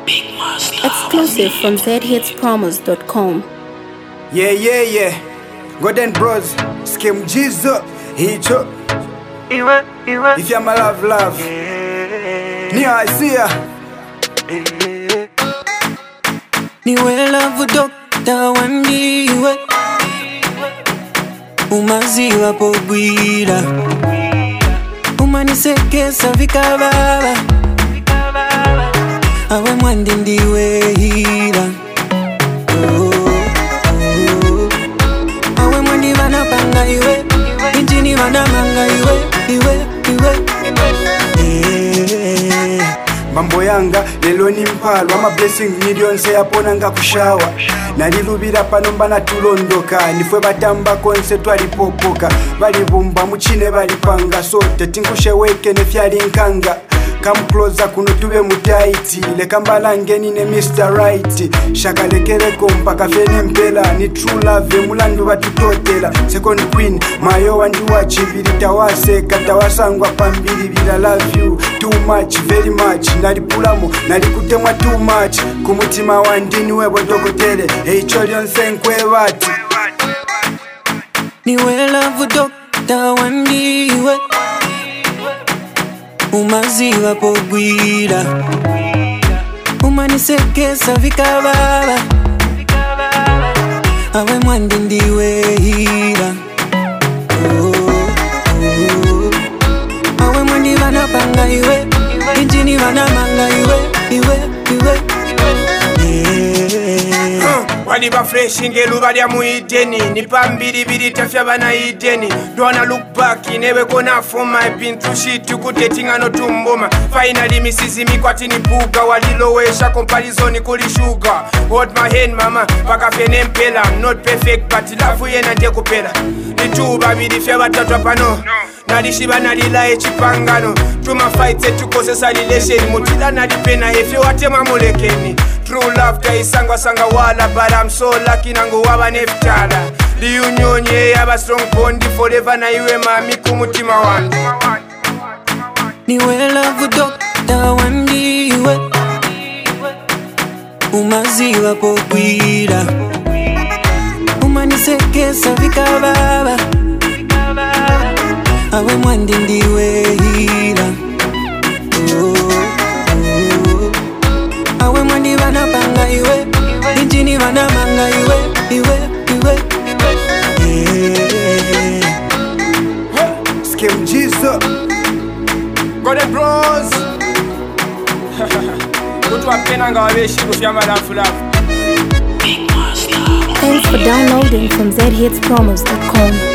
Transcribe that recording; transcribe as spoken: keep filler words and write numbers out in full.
Exclusive from z hits promos dot com. Yeah, yeah, yeah. Golden Bros, Skim Jizo, Hicho. If you're my love, love. Nia, I see ya. Niwe love doctor wandiwe umaziwa pogwira umanisekesa vikababa awe mwandi ndiwe hira oh, oh. Awe mwandi vanapanga iwe injini vanamanga iwe iwe iwe eh. Mambo yanga lelo ni mpalo ama blessing million se yapona nga kushawa nalilubira pano mbana tulondoka nifwe batamba konse twalipopoka balibumba muchine balipanga sote tingushe weke nefyali nkanga come closer kuno tube mutaiti leka mbalangeni ne mister Right shakalekereko mpaka fene mpela ni true love mulandu batutotela second queen mayo wandiwa chibiri tawase katawasangwa pambiri bila love you too much very much nalipulamo nalikutemwa too much kumutima wandini webo dokotele eicho lyonse nkwe bati niwe love doctor wandiwe umaziwa pogwira umanisekesa vikababa awe mwandi ndiwe hira oh, oh. Awe mwandi vanapanga iwe injini vanamanga iwe iwe iwe yeah. Wali ba fresh ngelu balya mu ideni nipa mbiri biri tafya bana ideni don't look back never gonna for my been through shit to good dating no tumboma finally misisi mikwati ni buga walilowesha comparison kuli sugar hold my hand mama paka fene mpela not perfect but love yena nje kupela nituba biri fya batatu pano nalishiba nalila echipangano tuma fight tukozesa relation mutila nalipena efe watema mulekeni true love taisangwa sanga wala but I'm so lucky nangu waba neftala the union yeah have a strong bond forever na iwe mami kumutima wangu niwe love doctor wandiwe umaziwa pogwira umanisekesa vikababa awe mwandi ndiwe hira oh, oh. Awe mwandi vanapanga iwe injini vanamanga iwe iwe iwe yeah. Skim Jizo Golden Bros Kutu wapena nga wabeshi kufya malafu lafu. Thanks for downloading from z hits promos dot com.